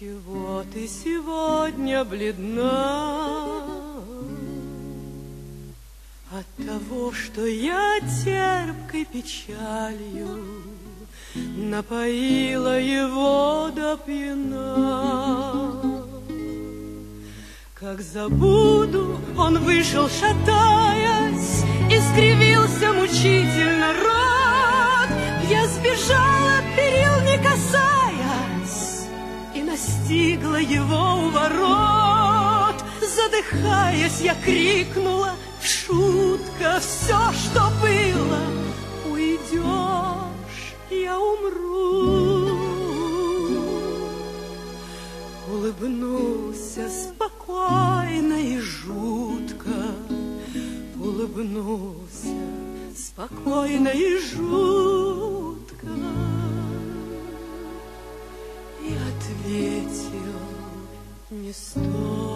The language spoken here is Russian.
Чего ты сегодня бледна? От того, что я терпкой печалью напоила его до пьяна. Как забуду, он вышел, шатаясь, и скривился мучительно рот. Я сбежала, перил не касаясь, и настигла его у ворот. Задыхаясь, я крикнула: шутка, все, что было, уйдешь, я умру. Улыбнулся спокойно и жутко, улыбнулся спокойно и жутко, и ответил не стоит.